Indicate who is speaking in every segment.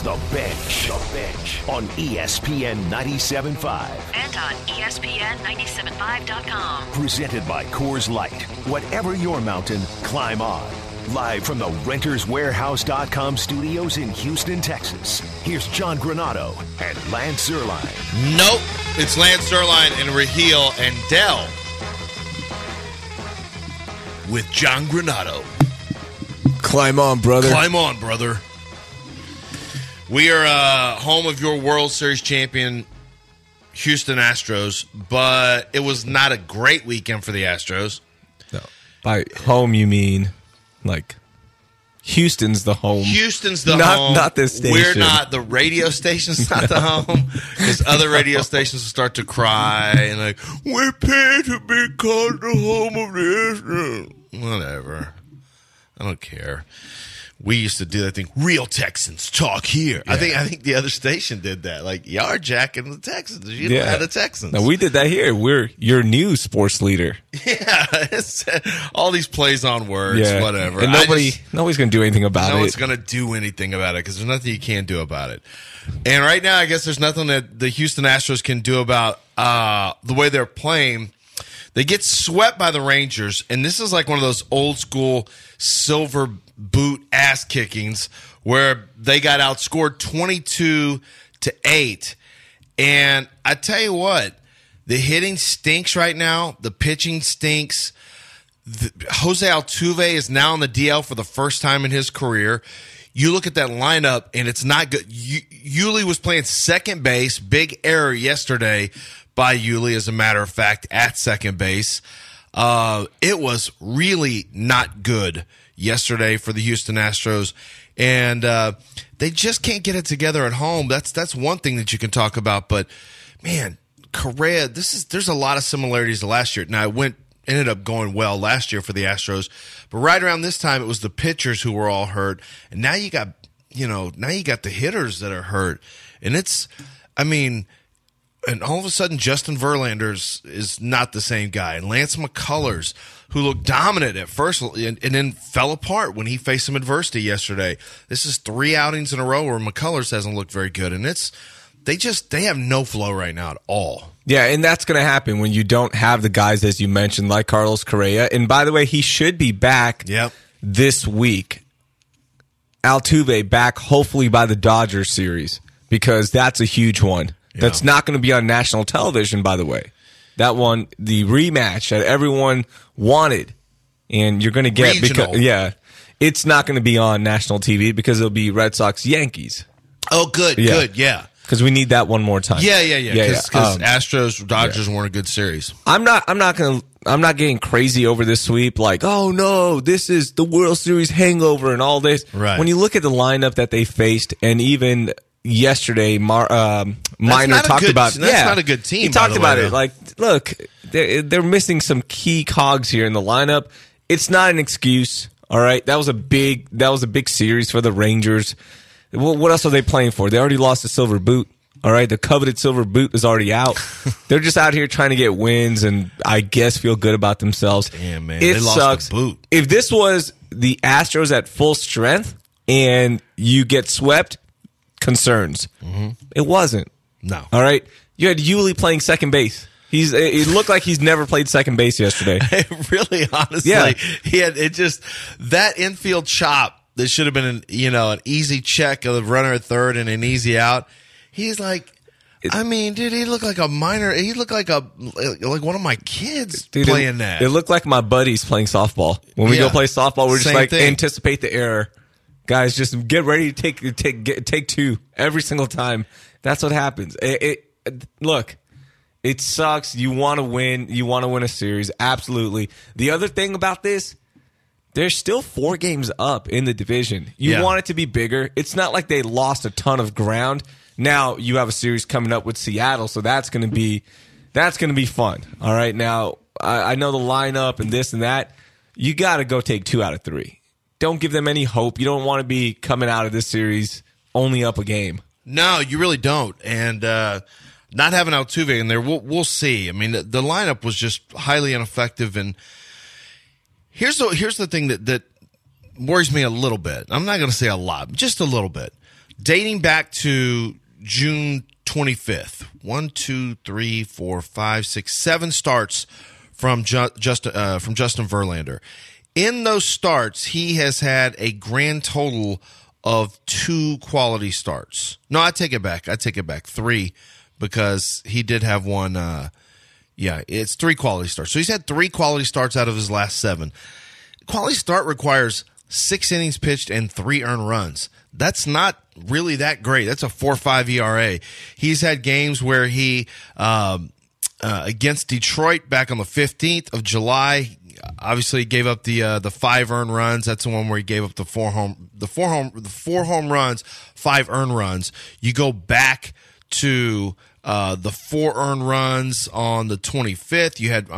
Speaker 1: The Bench. On ESPN 97.5.
Speaker 2: And on ESPN975.com.
Speaker 1: Presented by Coors Light. Whatever your mountain, climb on. Live from the RentersWarehouse.com studios in Houston, Texas. Here's John Granado and Lance Zierlein.
Speaker 3: Nope. It's Lance Zierlein and Raheel and Dell with John Granado.
Speaker 4: Climb on, brother.
Speaker 3: Climb on, brother. We are home of your World Series champion, Houston Astros, but it was not a great weekend for the Astros.
Speaker 4: No. By home, you mean like Houston's the home.
Speaker 3: Houston's the home.
Speaker 4: Not this station.
Speaker 3: We're not. The radio station's not the home. Because other radio stations will start to cry and like, we're paid to be called the home of the Astros. Whatever. I don't care. We used to do that thing. Real Texans talk here. Yeah. I think the other station did that. Like, yard jacking the Texans. You know how the Texans.
Speaker 4: No, we did that here. We're your new sports leader.
Speaker 3: Yeah, it's, all these plays on words, whatever.
Speaker 4: And nobody's going to do anything about it.
Speaker 3: No one's going to do anything about it because there's nothing you can do about it. And right now, I guess there's nothing that the Houston Astros can do about the way they're playing. They get swept by the Rangers, and this is like one of those old school silver boot ass kickings where they got outscored 22-8. And I tell you what, the hitting stinks right now. The pitching stinks. Jose Altuve is now on the DL for the first time in his career. You look at that lineup, and it's not good. Yuli was playing second base. Big error yesterday by Yuli, as a matter of fact, at second base. It was really not good yesterday for the Houston Astros, and they just can't get it together at home. That's one thing that you can talk about. But man, Correa, there's a lot of similarities to last year. Now it ended up going well last year for the Astros, but right around this time it was the pitchers who were all hurt, and now you got the hitters that are hurt, and and all of a sudden, Justin Verlander is not the same guy. And Lance McCullers, who looked dominant at first and then fell apart when he faced some adversity yesterday. This is 3 outings in a row where McCullers hasn't looked very good. And they have no flow right now at all.
Speaker 4: Yeah, and that's going to happen when you don't have the guys, as you mentioned, like Carlos Correa. And by the way, he should be back this week. Altuve back hopefully by the Dodgers series, because that's a huge one. That's not going to be on national television, by the way. That one, the rematch that everyone wanted, and you're going to get
Speaker 3: regional.
Speaker 4: It's not going to be on national TV because it'll be Red Sox Yankees.
Speaker 3: Oh, good, yeah.
Speaker 4: Because we need that one more time.
Speaker 3: Yeah. Because Astros Dodgers weren't a good series.
Speaker 4: I'm not getting crazy over this sweep. Like, oh no, this is the World Series hangover and all this.
Speaker 3: Right.
Speaker 4: When you look at the lineup that they faced, and even yesterday, Minor talked about.
Speaker 3: That's not a good team.
Speaker 4: He talked about it. Like, look, they're missing some key cogs here in the lineup. It's not an excuse. All right, that was a big series for the Rangers. What else are they playing for? They already lost the silver boot. All right, the coveted silver boot is already out. They're just out here trying to get wins and I guess feel good about themselves.
Speaker 3: Damn, man,
Speaker 4: it
Speaker 3: they
Speaker 4: sucks.
Speaker 3: Lost the boot.
Speaker 4: If this was the Astros at full strength and you get swept, concerns. Mm-hmm. It wasn't.
Speaker 3: No.
Speaker 4: All right, you had Yuli playing second base. It looked like he's never played second base yesterday.
Speaker 3: Really, honestly, he had that infield chop that should have been an easy check of the runner at third and an easy out. He's like, dude, he looked like a minor. He looked like one of my kids playing that.
Speaker 4: It looked like my buddies playing softball. When we go play softball, we're just anticipate the error. Guys, just get ready to take two every single time. That's what happens. Look, it sucks. You want to win. You want to win a series. Absolutely. The other thing about this, they're still 4 games up in the division. You want it to be bigger. It's not like they lost a ton of ground. Now you have a series coming up with Seattle, so that's going to be fun. All right. Now I know the lineup and this and that. You got to go take 2 out of 3. Don't give them any hope. You don't want to be coming out of this series only up a game.
Speaker 3: No, you really don't. And not having Altuve in there, we'll see. I mean, the lineup was just highly ineffective. And here's the thing that worries me a little bit. I'm not going to say a lot, just a little bit. dating back to June 25th. 1, 2, 3, 4, 5, 6, 7 starts from Justin Verlander. In those starts, he has had a grand total of 2 quality starts. No, I take it back. 3, because he did have one. It's 3 quality starts. So he's had 3 quality starts out of his last 7. Quality start requires 6 innings pitched and 3 earned runs. That's not really that great. That's a 4.5 ERA. He's had games where he, against Detroit back on the 15th of July, obviously he gave up the 5 earned runs. That's the one where he gave up the 4 home runs, 5 earned runs. You go back to the 4 earned runs on the 25th. You had,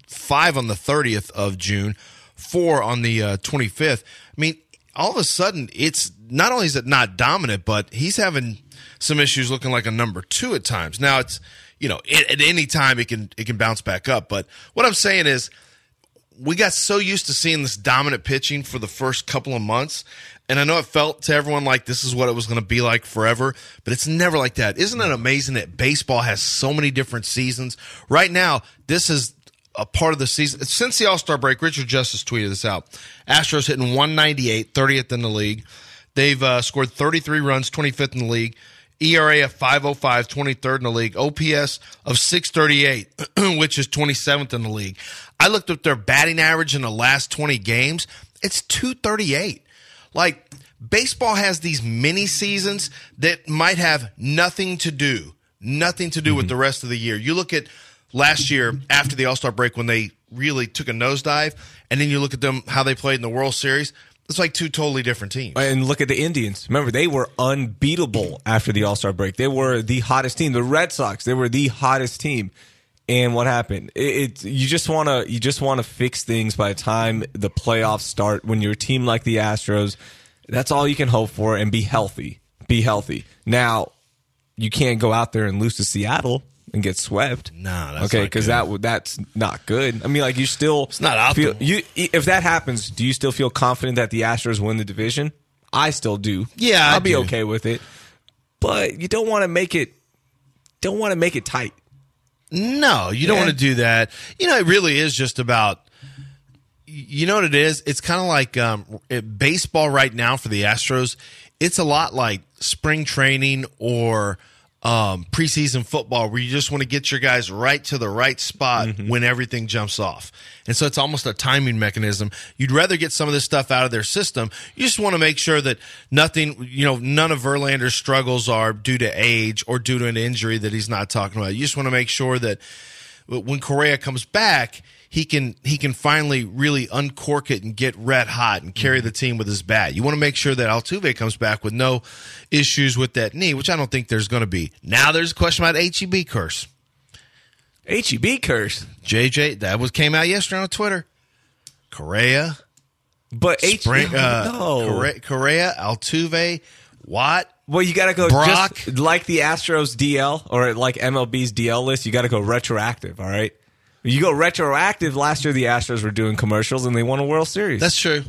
Speaker 3: 5 on the 30th of June, 4 on the 25th. I mean, all of a sudden, it's not only is it not dominant, but he's having some issues looking like a number 2 at times. Now, it's, at any time it can bounce back up. But what I'm saying is, we got so used to seeing this dominant pitching for the first couple of months, and I know it felt to everyone like this is what it was going to be like forever, but it's never like that. Isn't it amazing that baseball has so many different seasons? Right now, this is a part of the season. Since the All-Star break, Richard Justice tweeted this out. Astros hitting 198, 30th in the league. They've scored 33 runs, 25th in the league. ERA of 5.05, 23rd in the league. OPS of 638, which is 27th in the league. I looked up their batting average in the last 20 games. It's 238. Like, baseball has these mini seasons that might have nothing to do with the rest of the year. You look at last year after the All-Star break when they really took a nosedive, and then you look at them, how they played in the World Series. It's like 2 totally different teams.
Speaker 4: And look at the Indians. Remember, they were unbeatable after the All-Star break. They were the hottest team. The Red Sox, they were the hottest team. And what happened? You just want to fix things by the time the playoffs start. When you're a team like the Astros, that's all you can hope for, and be healthy. Be healthy. Now, you can't go out there and lose to Seattle and get swept.
Speaker 3: No, that's
Speaker 4: okay, because that's not good. I mean, like, you still,
Speaker 3: it's not optimal.
Speaker 4: If that happens, do you still feel confident that the Astros win the division? I still do.
Speaker 3: Yeah,
Speaker 4: I'll be okay with it. But you don't want to make it tight.
Speaker 3: No, you don't want to do that. It really is just about, you know what it is? It's kind of like baseball right now for the Astros. It's a lot like spring training or preseason football, where you just want to get your guys right to the right spot when everything jumps off. And so it's almost a timing mechanism. You'd rather get some of this stuff out of their system. You just want to make sure that none of Verlander's struggles are due to age or due to an injury that he's not talking about. You just want to make sure that when Correa comes back, he can finally really uncork it and get red hot and carry the team with his bat. You want to make sure that Altuve comes back with no issues with that knee, which I don't think there's going to be. Now there's a question about HEB curse.
Speaker 4: HEB curse?
Speaker 3: JJ, that came out yesterday on Twitter. Correa.
Speaker 4: But
Speaker 3: Correa, Altuve, Watt.
Speaker 4: Well, you got to go
Speaker 3: Brock.
Speaker 4: Just like the Astros DL or like MLB's DL list, you got to go retroactive, all right? You go retroactive, last year the Astros were doing commercials and they won a World Series.
Speaker 3: That's true.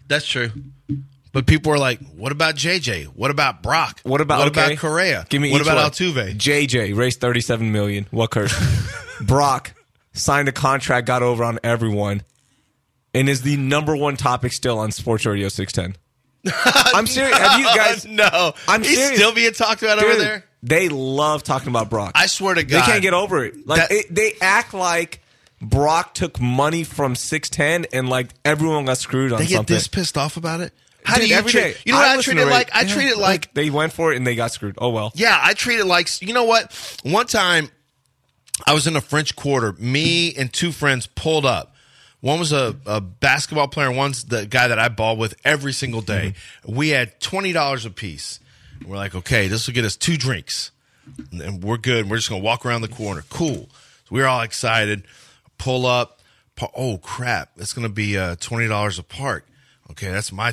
Speaker 3: But people are like, what about JJ? What about Brock?
Speaker 4: What about
Speaker 3: Correa?
Speaker 4: Give me
Speaker 3: what about
Speaker 4: one.
Speaker 3: Altuve?
Speaker 4: JJ raised $37 million. What curse? Brock signed a contract, got over on everyone, and is the number 1 topic still on Sports Radio 610. I'm serious. Have you guys?
Speaker 3: No.
Speaker 4: I'm
Speaker 3: He's
Speaker 4: serious.
Speaker 3: still being talked about over there?
Speaker 4: They love talking about Brock.
Speaker 3: I swear to God.
Speaker 4: They can't get over it. They act like Brock took money from 610 and like everyone got screwed on something.
Speaker 3: They get this pissed off about it? How do you
Speaker 4: every
Speaker 3: treat?
Speaker 4: day.
Speaker 3: You know what I treat it like? I treat it like
Speaker 4: they went for it and they got screwed. Oh well.
Speaker 3: Yeah, I treat it like, you know what? One time I was in the French Quarter. Me and 2 friends pulled up. One was a basketball player, and one's the guy that I ball with every single day. We had $20 a piece. We're like, okay, this will get us 2 drinks, and we're good. We're just going to walk around the corner. Cool. So we're all excited. Pull up. Oh, crap. It's going to be $20 a park. Okay, that's my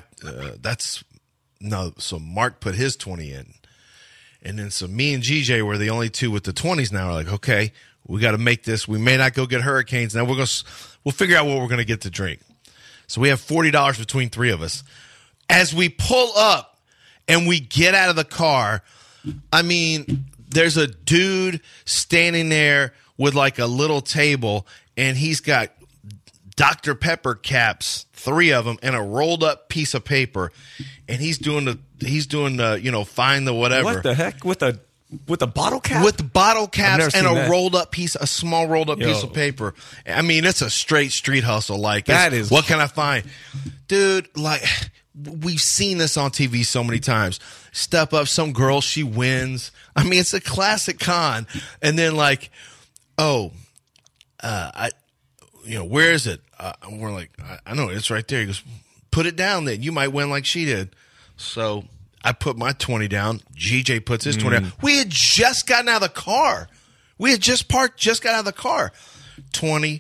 Speaker 3: so Mark put his 20 in. And then so me and GJ were the only 2 with the 20s now. We're like, okay, we got to make this. We may not go get Hurricanes. Now we'll figure out what we're going to get to drink. So we have $40 between 3 of us. As we pull up And we get out of the car. I mean, there's a dude standing there with like a little table, and he's got Dr. Pepper caps, 3 of them, and a rolled up piece of paper, and he's doing the find the whatever.
Speaker 4: What the heck with the bottle cap?
Speaker 3: With the bottle caps and a small rolled up piece of paper. I mean, it's a straight street hustle. Like that is what can I find, dude? Like we've seen this on TV so many times. Step up, some girl, she wins. I mean, it's a classic con, and then like, where is it? We're like, I know it's right there. He goes, put it down then. You might win like she did. So I put my 20 down. GJ puts his 20 down. We had just gotten out of the car. We had just parked, just got out of the car. 20.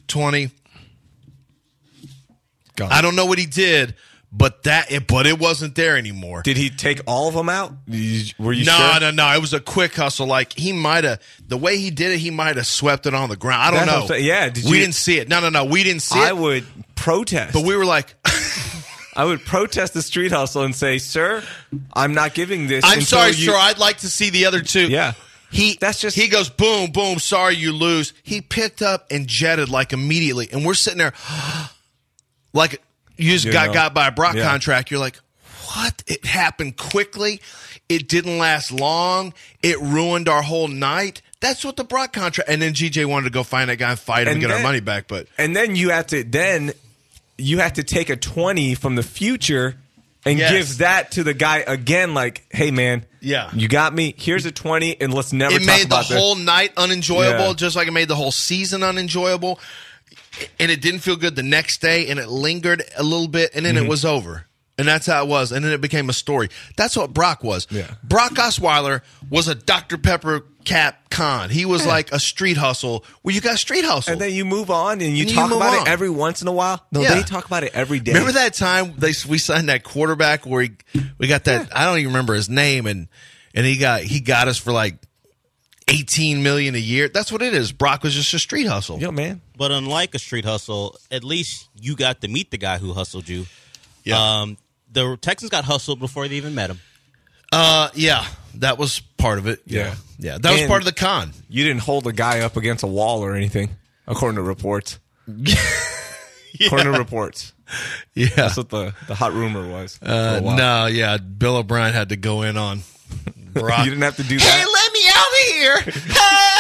Speaker 4: Gone.
Speaker 3: I don't know what he did, but it wasn't there anymore.
Speaker 4: Did he take all of them out? Were you
Speaker 3: No,
Speaker 4: sure?
Speaker 3: No. It was a quick hustle. Like he might have, the way he did it, he might have swept it on the ground. I don't know.
Speaker 4: Yeah.
Speaker 3: We didn't see it. No. We didn't see it.
Speaker 4: I would protest.
Speaker 3: But we were like,
Speaker 4: I would protest the street hustle and say, sir, I'm not giving this.
Speaker 3: I'm sorry, sir. I'd like to see the other 2.
Speaker 4: Yeah.
Speaker 3: He goes, boom, boom, sorry you lose. He picked up and jetted like immediately. And we're sitting there like you just got by a Brock contract. You're like, what? It happened quickly. It didn't last long. It ruined our whole night. That's what the Brock contract. And then GJ wanted to go find that guy and fight him and get our money back.
Speaker 4: And then you have to take a 20 from the future and give that to the guy again, like, hey, man, you got me. Here's a 20, and let's never talk about this.
Speaker 3: It made the whole night unenjoyable, just like it made the whole season unenjoyable. And it didn't feel good the next day, and it lingered a little bit, and then it was over. And that's how it was. And then it became a story. That's what Brock was.
Speaker 4: Yeah.
Speaker 3: Brock Osweiler was a Dr. Pepper cap con. He was like a street hustle where you got street hustle.
Speaker 4: And then you move on and you talk about it every once in a while. No, they talk about it every day.
Speaker 3: Remember that time we signed that quarterback where we got that, I don't even remember his name, and he got us for like $18 million a year. That's what it is. Brock was just a street hustle.
Speaker 4: Yo, man.
Speaker 2: But unlike a street hustle, at least you got to meet the guy who hustled you.
Speaker 3: Yeah.
Speaker 2: The Texans got hustled before they even met him.
Speaker 3: That was part of it. Yeah. That was part of the con.
Speaker 4: You didn't hold a guy up against a wall or anything, according to reports. According to reports.
Speaker 3: Yeah.
Speaker 4: That's what the hot rumor was.
Speaker 3: Bill O'Brien had to go in on Brock.
Speaker 4: You didn't have to do that.
Speaker 3: Hey, let me out of here.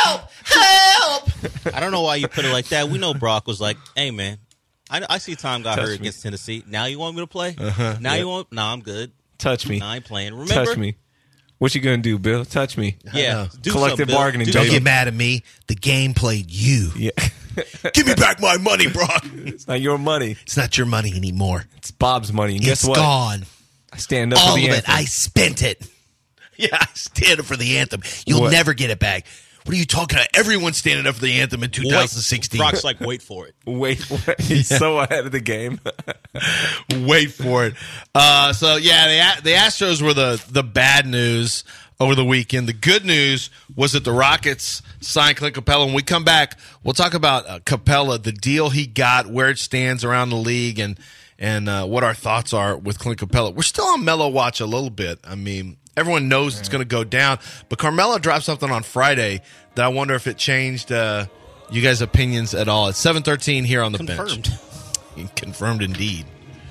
Speaker 3: Help.
Speaker 2: I don't know why you put it like that. We know Brock was like, hey, man, I see Tom got hurt against Tennessee. Now you want me to play? You want? Nah, I'm good.
Speaker 4: Touch me.
Speaker 2: Nah, I ain't playing. Remember?
Speaker 4: Touch me. What you gonna do, Bill? Touch me.
Speaker 2: Yeah.
Speaker 4: Collective bargaining.
Speaker 3: Don't get mad at me. The game played you.
Speaker 4: Yeah.
Speaker 3: Give me back my money, Brock.
Speaker 4: It's not your money.
Speaker 3: It's not your money anymore.
Speaker 4: It's Bob's money. And guess what?
Speaker 3: It's gone.
Speaker 4: I stand up
Speaker 3: for
Speaker 4: the anthem.
Speaker 3: All of it. I spent it. Yeah, I stand up for the anthem. You'll never get it back. What are you talking about? Everyone's standing up for the anthem in 2016.
Speaker 2: Brock's like, wait for it.
Speaker 4: Wait for it. He's so ahead of the game.
Speaker 3: Wait for it. The Astros were the bad news over the weekend. The good news was that the Rockets signed Clint Capella. When we come back, we'll talk about Capella, the deal he got, where it stands around the league, and what our thoughts are with Clint Capella. We're still on Melo watch a little bit. I mean, everyone knows it's going to go down. But Carmelo dropped something on Friday that I wonder if it changed you guys' opinions at all. It's 7:13 here on the bench. Confirmed indeed.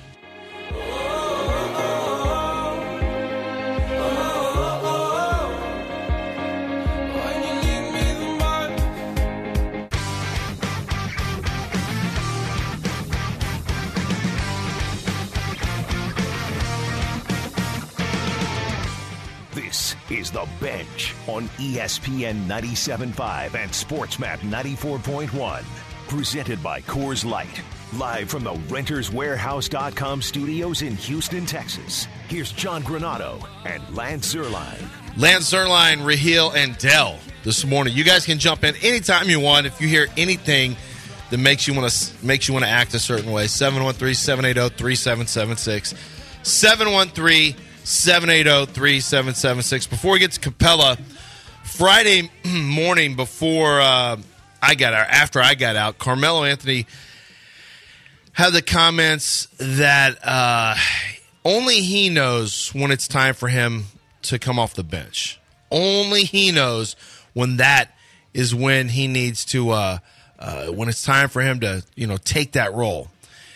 Speaker 1: This is The Bench on ESPN 97.5 and SportsMap 94.1. Presented by Coors Light. Live from the RentersWarehouse.com studios in Houston, Texas. Here's John Granado and Lance Zierlein.
Speaker 3: Lance Zierlein, Raheel, and Dell this morning. You guys can jump in anytime you want. If you hear anything that makes you want to act a certain way, 713-780-3776. 713-780-3776. Before we get to Capella, Friday morning after I got out, Carmelo Anthony had the comments that only he knows when it's time for him to come off the bench. Only he knows when that is when he needs to, when it's time for him to, take that role.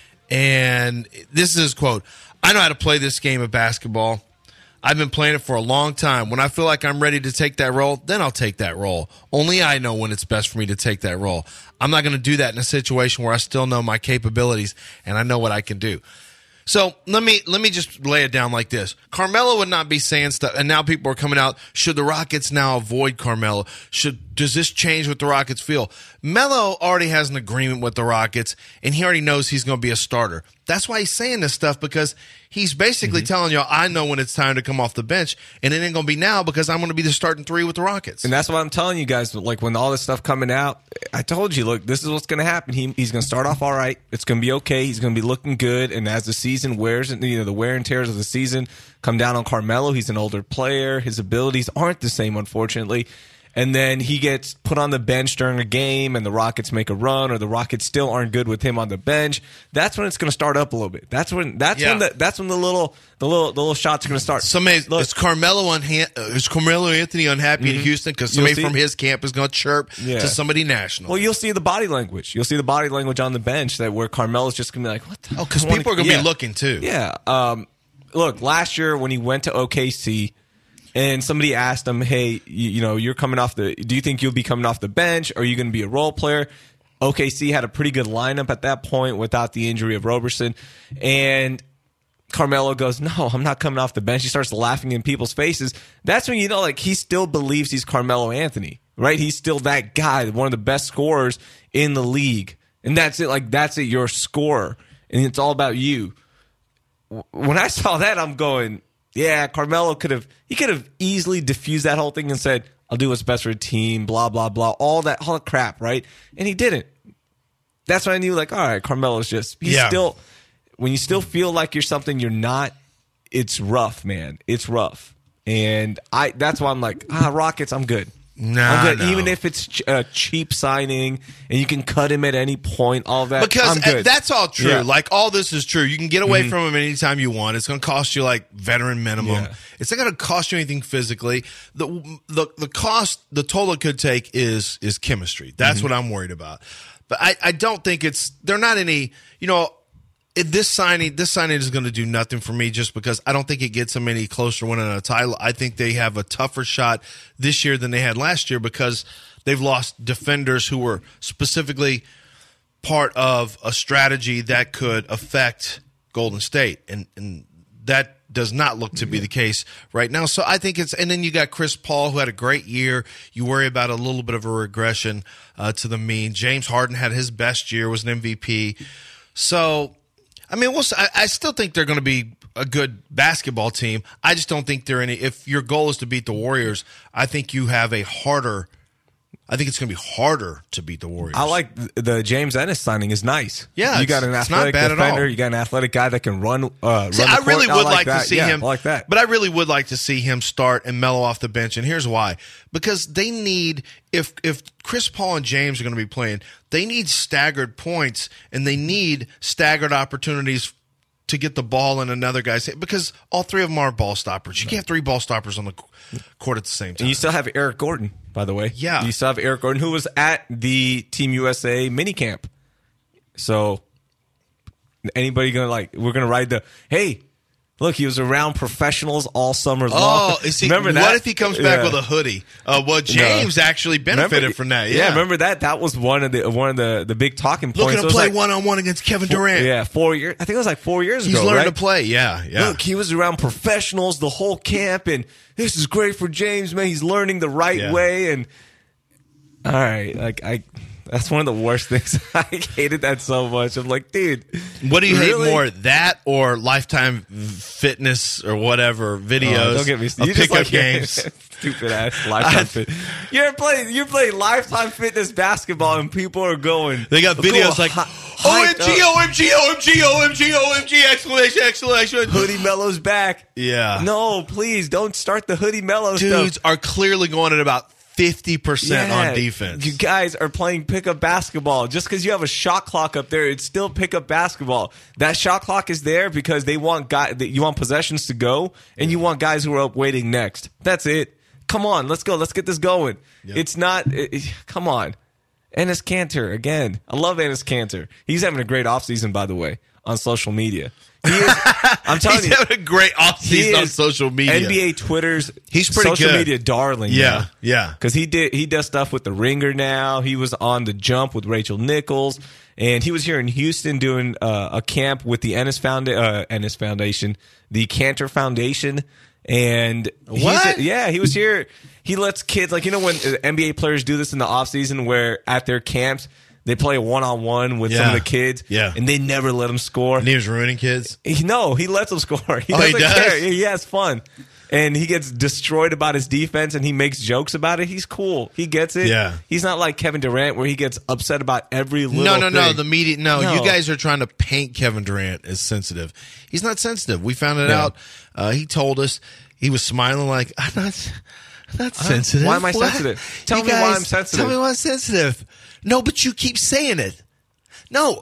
Speaker 3: And this is his quote. I know how to play this game of basketball. I've been playing it for a long time. When I feel like I'm ready to take that role, then I'll take that role. Only I know when it's best for me to take that role. I'm not going to do that in a situation where I still know my capabilities and I know what I can do. So let me just lay it down like this. Carmelo would not be saying stuff, and now people are coming out, should the Rockets now avoid Carmelo? Does this change what the Rockets feel? Melo already has an agreement with the Rockets, and he already knows he's going to be a starter. That's why he's saying this stuff, because he's basically telling y'all, I know when it's time to come off the bench, and it ain't going to be now because I'm going to be the starting three with the Rockets.
Speaker 4: And that's what I'm telling you guys. Like, when all this stuff coming out, I told you, look, this is what's going to happen. He's going to start off all right. It's going to be okay. He's going to be looking good. And as the season wears, the wear and tears of the season come down on Carmelo, he's an older player. His abilities aren't the same, unfortunately. And then he gets put on the bench during a game, and the Rockets make a run, or the Rockets still aren't good with him on the bench. That's when it's going to start up a little bit. That's when the little shots are going to start.
Speaker 3: Is Carmelo Anthony unhappy in Houston because somebody from his camp is going to chirp to somebody national?
Speaker 4: Well, you'll see the body language. You'll see the body language on the bench where Carmelo's just going to be like, "What?"
Speaker 3: Because people are going to be looking too.
Speaker 4: Yeah. Look, last year when he went to OKC. And somebody asked him, hey, you're coming off do you think you'll be coming off the bench? Or are you going to be a role player? OKC had a pretty good lineup at that point without the injury of Roberson. And Carmelo goes, no, I'm not coming off the bench. He starts laughing in people's faces. That's when he still believes he's Carmelo Anthony, right? He's still that guy, one of the best scorers in the league. And that's it. That's it. You're a scorer. And it's all about you. When I saw that, I'm going, yeah, Carmelo could have easily diffused that whole thing and said, I'll do what's best for the team, blah, blah, blah, all that crap, right? And he didn't. That's when I knew, all right, Carmelo's still, when you still feel like you're something you're not, it's rough, man. It's rough. And that's why I'm like, Rockets, I'm good. I'm good. Even if it's a cheap signing and you can cut him at any point, all that.
Speaker 3: Because
Speaker 4: I'm good.
Speaker 3: That's all true. Yeah. All this is true. You can get away from him anytime you want. It's going to cost you veteran minimum. Yeah. It's not going to cost you anything physically. The cost, the toll it could take is chemistry. That's what I'm worried about. But I don't think they're not any, this signing is going to do nothing for me just because I don't think it gets them any closer to winning a title. I think they have a tougher shot this year than they had last year because they've lost defenders who were specifically part of a strategy that could affect Golden State. And that does not look to be the case right now. So I think and then you got Chris Paul, who had a great year. You worry about a little bit of a regression to the mean. James Harden had his best year, was an MVP. So, I still think they're going to be a good basketball team. I just don't think they're if your goal is to beat the Warriors, I think you have I think it's going to be harder to beat the Warriors.
Speaker 4: I like the James Ennis signing is nice.
Speaker 3: Yeah,
Speaker 4: you got an athletic defender. You got an athletic guy that can run.
Speaker 3: I really would like to see him.
Speaker 4: I like that.
Speaker 3: But I really would like to see him start and mellow off the bench. And here's why: because they need if Chris Paul and James are going to be playing, they need staggered points and they need staggered opportunities to get the ball in another guy's hand, because all three of them are ball stoppers. You can't have three ball stoppers on the court at the same time.
Speaker 4: And you still have Eric Gordon, by the way.
Speaker 3: Yeah.
Speaker 4: You still have Eric Gordon, who was at the Team USA minicamp. So anybody going we're going to ride hey, look, he was around professionals all summer long.
Speaker 3: Remember that? What if he comes back with a hoodie? James actually benefited from that. Yeah,
Speaker 4: remember that? That was one of the big talking points.
Speaker 3: Looking to play one-on-one against Kevin Durant.
Speaker 4: 4 years. I think it was 4 years ago.
Speaker 3: He's learned to play. Yeah.
Speaker 4: Look, he was around professionals the whole camp, and this is great for James, man. He's learning the right way. And all right, that's one of the worst things. I hated that so much. I'm like, dude.
Speaker 3: What do you hate more, that or Lifetime Fitness or whatever videos?
Speaker 4: Don't get me started.
Speaker 3: Pickup games.
Speaker 4: Stupid ass Lifetime Fitness. You're playing Lifetime Fitness basketball and people are going.
Speaker 3: They got videos like OMG, OMG, OMG, OMG, OMG, exclamation, exclamation.
Speaker 4: Hoodie Melo's back.
Speaker 3: Yeah.
Speaker 4: No, please don't start the Hoodie Mello stuff.
Speaker 3: Dudes are clearly going at about 50% on defense.
Speaker 4: You guys are playing pickup basketball. Just because you have a shot clock up there, it's still pickup basketball. That shot clock is there because you want possessions to go, and you want guys who are up waiting next. That's it. Come on, let's go. Let's get this going. Yep. It's not. Come on. Enes Kanter, again. I love Enes Kanter. He's having a great offseason, by the way, on social media. He is, I'm telling you.
Speaker 3: He's having a great offseason on social media.
Speaker 4: NBA Twitter's
Speaker 3: he's pretty
Speaker 4: social
Speaker 3: good.
Speaker 4: media darling.
Speaker 3: Yeah, yeah.
Speaker 4: Because he does stuff with The Ringer now. He was on The Jump with Rachel Nichols. And he was here in Houston doing a camp with the Ennis Foundation, the Kanter Foundation. And
Speaker 3: what?
Speaker 4: He was here. He lets kids, like, when NBA players do this in the offseason where at their camps, they play a one-on-one with some of the kids, and they never let them score.
Speaker 3: And he was ruining kids?
Speaker 4: No, he lets them score. He doesn't care. He has fun. And he gets destroyed about his defense, and he makes jokes about it. He's cool. He gets it.
Speaker 3: Yeah.
Speaker 4: He's not like Kevin Durant where he gets upset about every little thing.
Speaker 3: No. The media, no. You guys are trying to paint Kevin Durant as sensitive. He's not sensitive. We found it out. He told us. He was smiling like, I'm not sensitive.
Speaker 4: Why am I sensitive? Tell me why I'm sensitive.
Speaker 3: Tell me why I'm sensitive. No, but you keep saying it. Let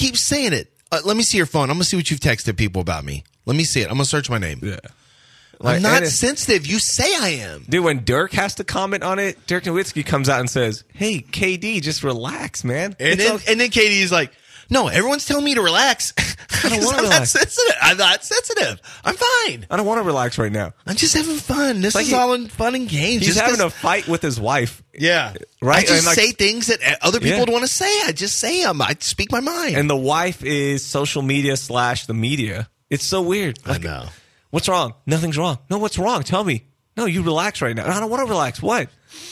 Speaker 3: me see your phone. I'm going to see what you've texted people about me. Let me see it. I'm going to search my name.
Speaker 4: Yeah.
Speaker 3: I'm not sensitive. You say I am.
Speaker 4: Dude, when Dirk has to comment on it, Dirk Nowitzki comes out and says, hey, KD, just relax, man.
Speaker 3: And then KD is like, no, everyone's telling me to relax.
Speaker 4: I don't want to relax.
Speaker 3: I'm not sensitive. I'm fine.
Speaker 4: I don't want to relax right now.
Speaker 3: I'm just having fun. This is all in fun and games.
Speaker 4: He's having a fight with his wife.
Speaker 3: Yeah.
Speaker 4: Right?
Speaker 3: I just say things that other people don't want to say. I just say them. I speak my mind.
Speaker 4: And the wife is social media / the media. It's so weird.
Speaker 3: I know.
Speaker 4: What's wrong? Nothing's wrong. No, what's wrong? Tell me. No, you relax right now. I don't want to relax. What?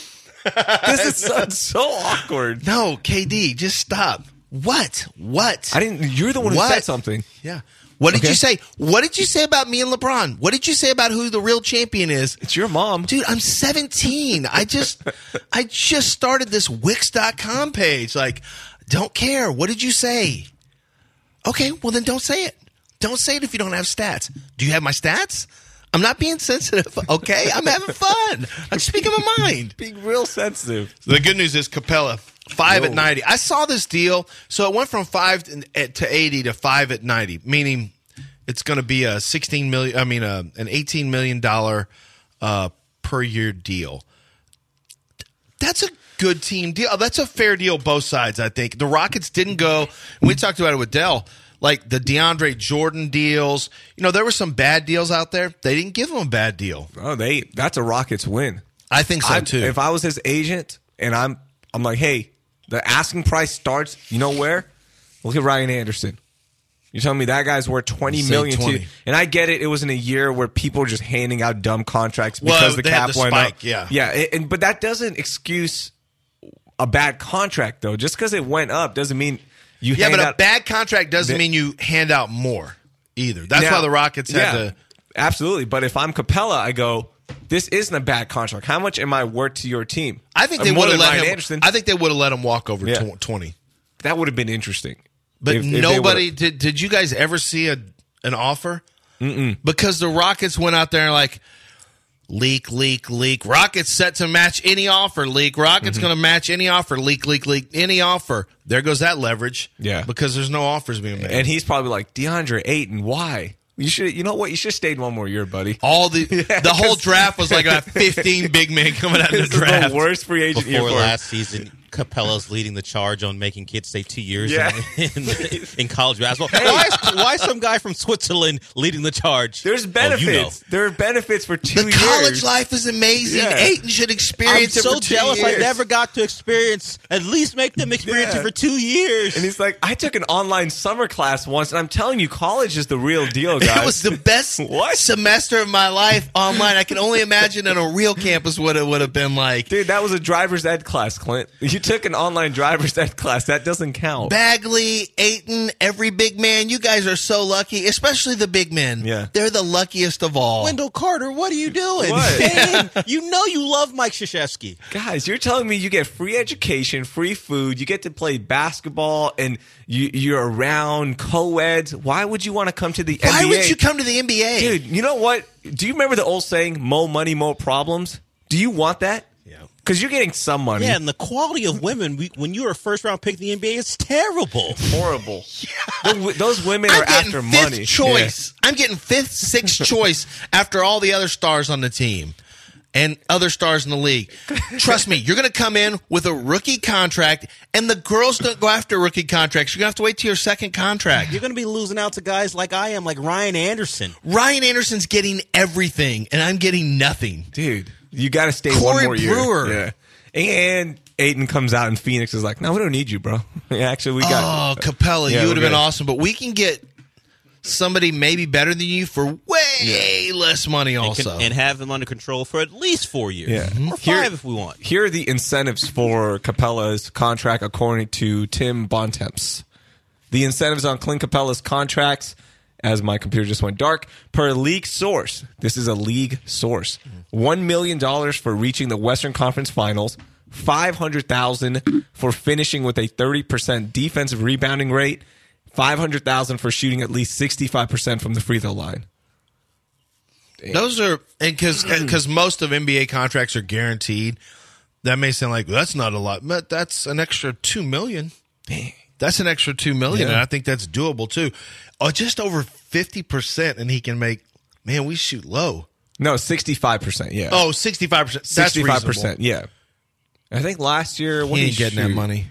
Speaker 4: This is so awkward.
Speaker 3: No, KD, just stop. What?
Speaker 4: You're the one who said something.
Speaker 3: Yeah. What did you say? What did you say about me and LeBron? What did you say about who the real champion is?
Speaker 4: It's your mom.
Speaker 3: Dude, I'm 17. I just started this Wix.com page. Like, don't care. What did you say? Okay, well then don't say it. Don't say it if you don't have stats. Do you have my stats? I'm not being sensitive, okay? I'm having fun. I'm speaking my mind.
Speaker 4: Being real sensitive.
Speaker 3: The good news is Capella, 5 at 90. I saw this deal. So it went from 5 to 80 to 5 at 90, meaning it's going to be an $18 million per year deal. That's a good team deal. That's a fair deal both sides, I think. The Rockets didn't go, and we talked about it with Dell, like the DeAndre Jordan deals. There were some bad deals out there. They didn't give him a bad deal.
Speaker 4: Oh, that's a Rockets win.
Speaker 3: I think so too.
Speaker 4: If I was his agent and I'm like, hey, the asking price starts, you know where? Look at Ryan Anderson. You're telling me that guy's worth $20 million to you. And I get it. It was in a year where people were just handing out dumb contracts because the cap went up. Yeah. But that doesn't excuse a bad contract, though. Just because it went up doesn't mean you hand out.
Speaker 3: Yeah, but a bad contract doesn't mean you hand out more either. That's why the Rockets had to.
Speaker 4: Absolutely. But if I'm Capella, I go, this isn't a bad contract. How much am I worth to your team?
Speaker 3: I think they would have let him. I think they would have let him walk over 20.
Speaker 4: That would have been interesting.
Speaker 3: But nobody did. Did you guys ever see an offer?
Speaker 4: Mm-mm.
Speaker 3: Because the Rockets went out there and like leak. Rockets set to match any offer. Leak. Rockets going to match any offer. Leak. Any offer. There goes that leverage.
Speaker 4: Yeah.
Speaker 3: Because there's no offers being made.
Speaker 4: And he's probably like, DeAndre Ayton, why? You should. You know what? You should have stayed one more year, buddy.
Speaker 3: The whole draft was like 15 big men coming out of the draft.
Speaker 4: This is the worst free agent
Speaker 2: before last season. Capella's leading the charge on making kids stay 2 years in college basketball. Why is some guy from Switzerland leading the charge?
Speaker 4: There's benefits. There are benefits for 2 years.
Speaker 3: The college life is amazing. Yeah. Ayton should experience it for 2 years.
Speaker 2: I'm so jealous I never got to experience, at least make them experience it for 2 years.
Speaker 4: And he's like, I took an online summer class once, and I'm telling you, college is the real deal, guys.
Speaker 3: It was the best semester of my life online. I can only imagine on a real campus what it would have been like.
Speaker 4: Dude, that was a driver's ed class, Clint. You took an online driver's ed class. That doesn't count.
Speaker 3: Bagley, Ayton, every big man. You guys are so lucky, especially the big men.
Speaker 4: Yeah.
Speaker 3: They're the luckiest of all.
Speaker 2: Wendell Carter, what are you doing?
Speaker 4: What?
Speaker 2: Man, you know you love Mike Krzyzewski.
Speaker 4: Guys, you're telling me you get free education, free food, you get to play basketball, and you're around co-eds. Why would you want to come to the NBA?
Speaker 3: Why would you come to the NBA?
Speaker 4: Dude, you know what? Do you remember the old saying, more money, more problems? Do you want that?
Speaker 3: Yeah.
Speaker 4: Because you're getting some money.
Speaker 2: Yeah, and the quality of women, when you're a first-round pick in the NBA, is terrible.
Speaker 4: Horrible. Those women are after money.
Speaker 3: Choice. Yeah. I'm getting fifth, sixth choice after all the other stars on the team and other stars in the league. Trust me, you're going to come in with a rookie contract, and the girls don't go after rookie contracts. You're going to have to wait till your second contract.
Speaker 2: You're going to be losing out to guys like I am, like Ryan Anderson.
Speaker 3: Ryan Anderson's getting everything, and I'm getting nothing.
Speaker 4: Dude. You got to stay
Speaker 3: Corey
Speaker 4: one more year.
Speaker 3: Brewer.
Speaker 4: Yeah. And Ayton comes out and Phoenix is like, no, we don't need you, bro. Actually, we got
Speaker 3: Capella, you would have been awesome. But we can get somebody maybe better than you for way less money also.
Speaker 2: And have them under control for at least 4 years.
Speaker 4: Yeah.
Speaker 2: Or 5 if we want.
Speaker 4: Here are the incentives for Capella's contract according to Tim Bontemps. The incentives on Clint Capella's contracts, as my computer just went dark, per league source. This is a league source. $1 million for reaching the Western Conference Finals, $500,000 for finishing with a 30% defensive rebounding rate, $500,000 for shooting at least 65% from the free throw line.
Speaker 3: Damn. Those are because most of NBA contracts are guaranteed. That may sound like that's not a lot, but that's an extra $2 million.
Speaker 4: Dang.
Speaker 3: That's an extra $2 million, and I think that's doable too. Just over 50%, and he can make. Man, we shoot low.
Speaker 4: No, 65%. Yeah.
Speaker 3: Oh, 65%. That's 65%. Reasonable.
Speaker 4: Yeah. I think last year
Speaker 3: he ain't getting that money.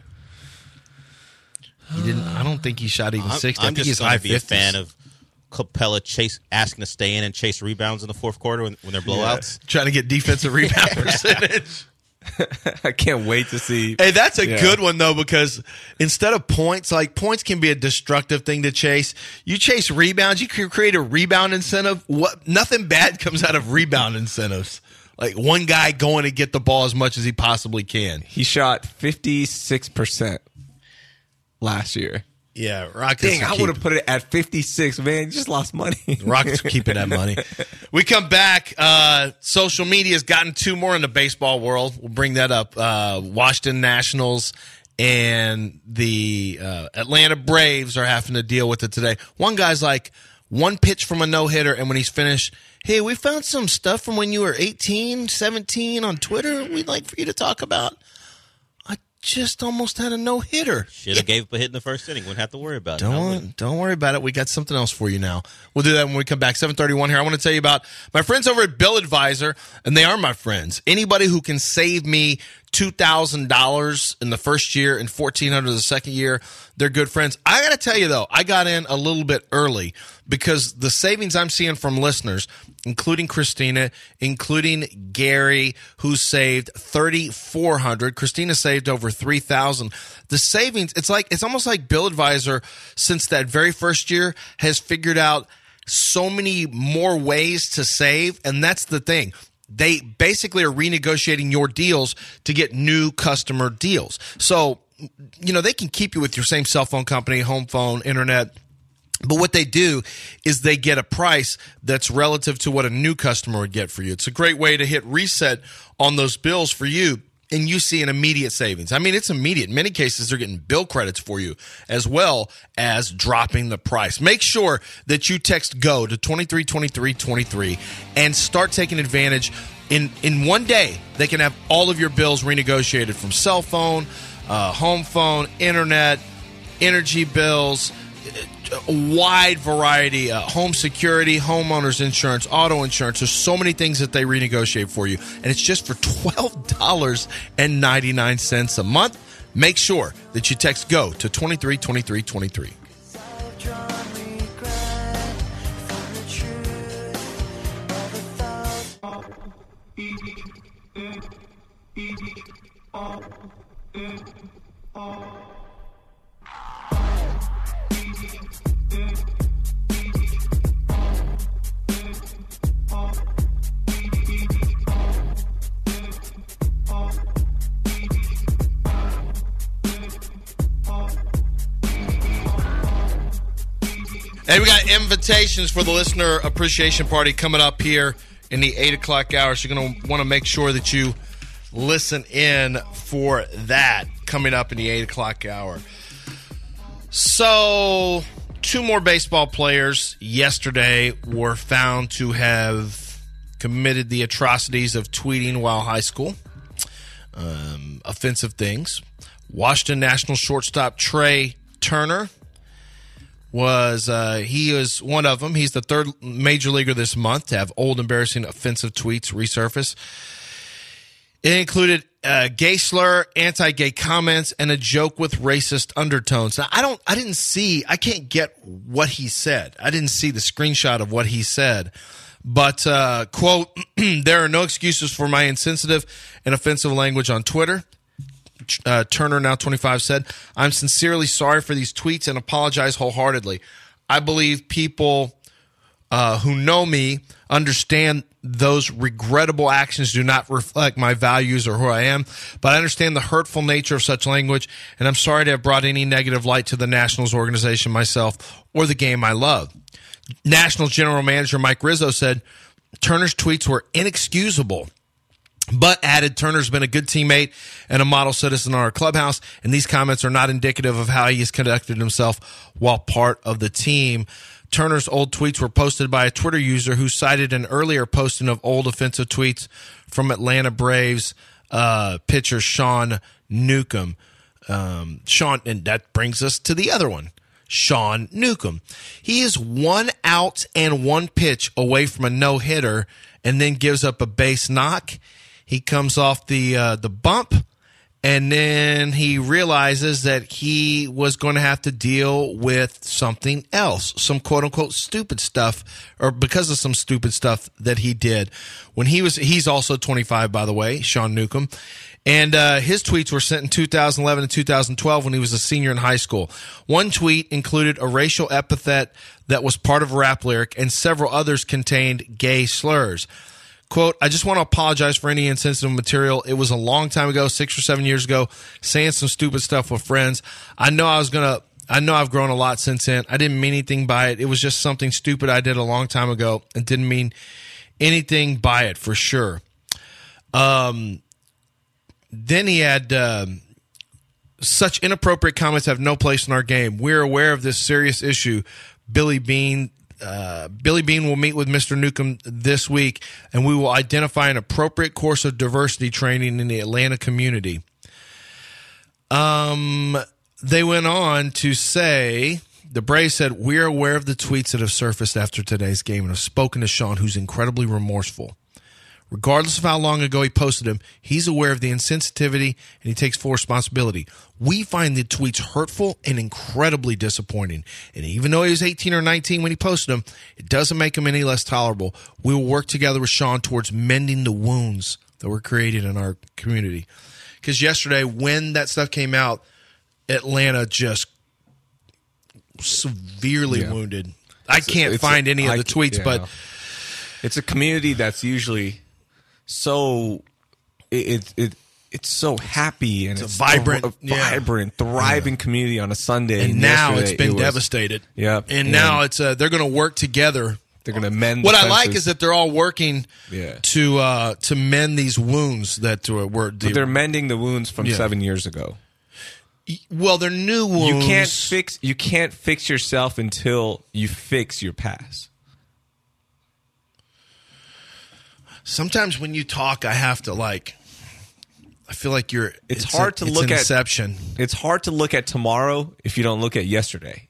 Speaker 3: He didn't. I don't think he shot even 60.
Speaker 2: I'm just going to be a fan of Capella asking to stay in and chase rebounds in the fourth quarter when they're blowouts.
Speaker 3: Yeah. Trying to get defensive rebound percentage.
Speaker 4: I can't wait to see.
Speaker 3: Hey, that's a good one, though, because instead of points, like points can be a destructive thing to chase. You chase rebounds, you can create a rebound incentive. Nothing bad comes out of rebound incentives. Like one guy going to get the ball as much as he possibly can.
Speaker 4: He shot 56% last year.
Speaker 3: Yeah, Rockets.
Speaker 4: Dang, I would have put it at 56. Man, you just lost money.
Speaker 3: Rockets are keeping that money. We come back. Social media has gotten 2 more in the baseball world. We'll bring that up. Washington Nationals and the Atlanta Braves are having to deal with it today. One guy's like, 1 pitch from a no-hitter, and when he's finished, hey, we found some stuff from when you were 18, 17 on Twitter we'd like for you to talk about. Just almost had a no-hitter.
Speaker 2: Should have gave up a hit in the first inning. Wouldn't have to worry about it.
Speaker 3: Don't worry about it. We got something else for you now. We'll do that when we come back. 7:31 here. I want to tell you about my friends over at Bill Advisor, and they are my friends. Anybody who can save me $2,000 in the first year and $1,400 the second year, they're good friends. I got to tell you, though, I got in a little bit early because the savings I'm seeing from listeners, including Christina, including Gary, who saved $3,400. Christina saved over $3,000. The savings, it's almost like Bill Advisor, since that very first year, has figured out so many more ways to save, and that's the thing. They basically are renegotiating your deals to get new customer deals. So, they can keep you with your same cell phone company, home phone, internet. But what they do is they get a price that's relative to what a new customer would get for you. It's a great way to hit reset on those bills for you, and you see an immediate savings. I mean, it's immediate. In many cases, they're getting bill credits for you as well as dropping the price. Make sure that you text GO to 232323 and start taking advantage. In one day, they can have all of your bills renegotiated from cell phone, home phone, internet, energy bills, a wide variety, home security, homeowners insurance, auto insurance. There's so many things that they renegotiate for you, and it's just for $12.99 a month. Make sure that you text GO to 232323. Hey, we got invitations for the listener appreciation party coming up here in the 8 o'clock hour. So you're going to want to make sure that you listen in for that coming up in the 8 o'clock hour. So 2 more baseball players yesterday were found to have committed the atrocities of tweeting while high school. offensive things. Washington Nationals shortstop Trey Turner he was one of them. He's the third major leaguer this month to have old, embarrassing, offensive tweets resurface. It included a gay slur, anti-gay comments, and a joke with racist undertones. Now, I can't get what he said. I didn't see the screenshot of what he said. But, quote, there are no excuses for my insensitive and offensive language on Twitter. Turner, now 25, said, I'm sincerely sorry for these tweets and apologize wholeheartedly. I believe people who know me understand those regrettable actions do not reflect my values or who I am, but I understand the hurtful nature of such language, and I'm sorry to have brought any negative light to the Nationals organization, myself, or the game I love. Nationals general manager Mike Rizzo said Turner's tweets were inexcusable, but added Turner's been a good teammate and a model citizen in our clubhouse, and these comments are not indicative of how he has conducted himself while part of the team. Turner's old tweets were posted by a Twitter user who cited an earlier posting of old offensive tweets from Atlanta Braves pitcher Sean Newcomb. And that brings us to the other one, Sean Newcomb. He is 1 out and 1 pitch away from a no-hitter and then gives up a base knock. He comes off the bump, and then he realizes that he was going to have to deal with something else, some quote-unquote stupid stuff, or because of some stupid stuff that he did. He's also 25, by the way, Sean Newcomb, and his tweets were sent in 2011 and 2012 when he was a senior in high school. One tweet included a racial epithet that was part of a rap lyric, and several others contained gay slurs. Quote, I just want to apologize for any insensitive material. It was a long time ago, 6 or 7 years ago, saying some stupid stuff with friends. I know I've grown a lot since then. I didn't mean anything by it. It was just something stupid I did a long time ago and didn't mean anything by it for sure. Then he had such inappropriate comments have no place in our game. We're aware of this serious issue. Billy Bean will meet with Mr. Newcomb this week, and we will identify an appropriate course of diversity training in the Atlanta community. They went on to say, the Braves said, we're aware of the tweets that have surfaced after today's game and have spoken to Sean, who's incredibly remorseful. Regardless of how long ago he posted them, he's aware of the insensitivity and he takes full responsibility. We find the tweets hurtful and incredibly disappointing. And even though he was 18 or 19 when he posted them, it doesn't make him any less tolerable. We will work together with Sean towards mending the wounds that were created in our community. Because yesterday, when that stuff came out, Atlanta just severely wounded. I can't find any of the tweets, but
Speaker 4: it's a community that's usually so it's so happy and it's
Speaker 3: vibrant,
Speaker 4: thriving community on a Sunday.
Speaker 3: And now it's been devastated.
Speaker 4: Yeah,
Speaker 3: and now it's they're going to work together.
Speaker 4: They're going to mend.
Speaker 3: What I like is that they're all working to mend these wounds that were.
Speaker 4: But they're mending the wounds from 7 years ago.
Speaker 3: Well, they're new wounds.
Speaker 4: You can't fix yourself until you fix your past.
Speaker 3: Sometimes when you talk, I have to I feel like
Speaker 4: It's hard to look at
Speaker 3: Inception.
Speaker 4: It's hard to look at tomorrow if you don't look at yesterday.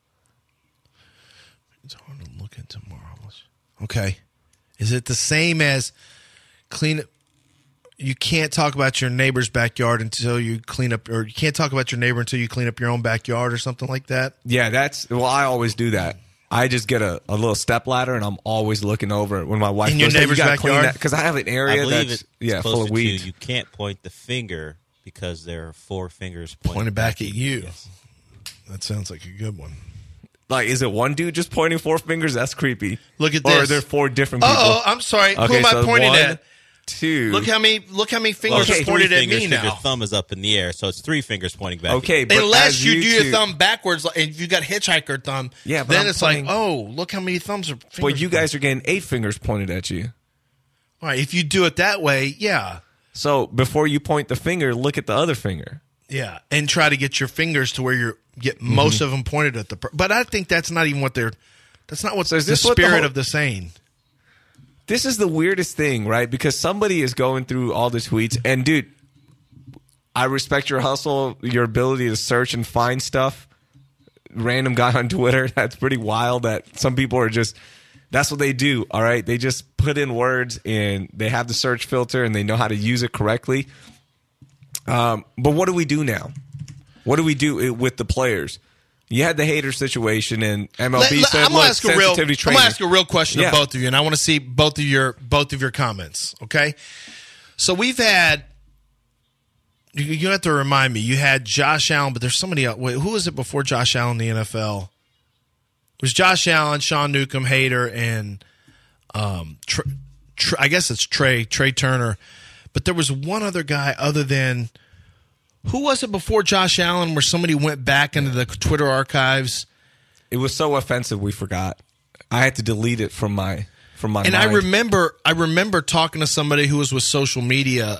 Speaker 3: It's hard to look at tomorrow. Okay, is it the same as clean? You can't talk about your neighbor's backyard until you clean up, or you can't talk about your neighbor until you clean up your own backyard, or something like that.
Speaker 4: Yeah, I always do that. I just get a little step ladder, and I'm always looking over when my wife
Speaker 3: in your neighbor's backyard,
Speaker 4: because I have an area that's full of weeds.
Speaker 2: You can't point the finger because there are 4 fingers pointed
Speaker 3: back at you.
Speaker 2: Yes.
Speaker 3: That sounds like a good one.
Speaker 4: Like, is it one dude just pointing 4 fingers? That's creepy.
Speaker 3: Look at this.
Speaker 4: Or are there 4 different people?
Speaker 3: Oh, I'm sorry. Who am I pointing at?
Speaker 4: 2.
Speaker 3: Look how many fingers are pointed at me now.
Speaker 2: Your thumb is up in the air, so it's 3 fingers pointing back.
Speaker 4: Okay,
Speaker 2: at
Speaker 4: you.
Speaker 2: But
Speaker 3: unless you do your thumb backwards, and you got hitchhiker thumb,
Speaker 4: but
Speaker 3: then it's like, oh, look how many thumbs are.
Speaker 4: But you guys are getting 8 fingers pointed at you.
Speaker 3: All right, if you do it that way, yeah.
Speaker 4: So before you point the finger, look at the other finger.
Speaker 3: Yeah, and try to get your fingers to where you get most of them pointed at the. But I think that's not even what they're. That's not what's the spirit of the saying.
Speaker 4: This is the weirdest thing, right? Because somebody is going through all the tweets, and dude, I respect your hustle, your ability to search and find stuff. Random guy on Twitter, that's pretty wild that some people are just, that's what they do, all right? They just put in words and they have the search filter and they know how to use it correctly. But what do we do now? What do we do with the players? You had the hater situation and MLB said,
Speaker 3: I'm going to ask a real question of both of you, and I want to see both of your comments, okay? So we've had, you have to remind me, you had Josh Allen, but there's somebody else. Wait, who was it before Josh Allen in the NFL? It was Josh Allen, Sean Newcomb, Hader, and I guess it's Trey Turner. But there was one other guy other than, who was it before Josh Allen where somebody went back into the Twitter archives?
Speaker 4: It was so offensive we forgot. I had to delete it from my mind.
Speaker 3: I remember talking to somebody who was with social media.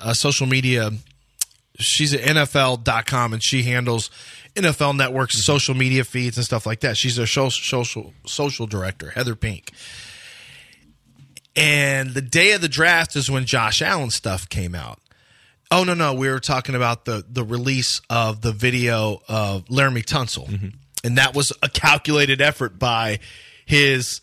Speaker 3: She's at NFL.com, and she handles NFL Network's social media feeds and stuff like that. She's their social director, Heather Pink. And the day of the draft is when Josh Allen stuff came out. Oh, no. We were talking about the release of the video of Laramie Tunsil. Mm-hmm. And that was a calculated effort by his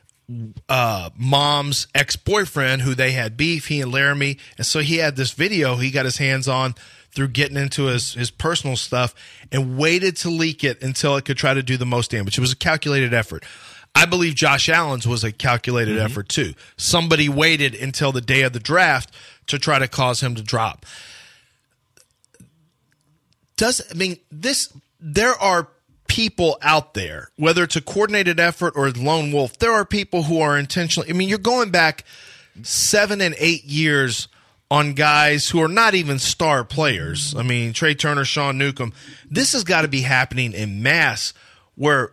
Speaker 3: mom's ex-boyfriend, who they had beef, he and Laramie. And so he had this video he got his hands on through getting into his personal stuff and waited to leak it until it could try to do the most damage. It was a calculated effort. I believe Josh Allen's was a calculated effort too. Somebody waited until the day of the draft to try to cause him to drop. There are people out there, whether it's a coordinated effort or a lone wolf, there are people who are intentionally, you're going back 7 and 8 years on guys who are not even star players. Trey Turner, Sean Newcomb. This has got to be happening in mass where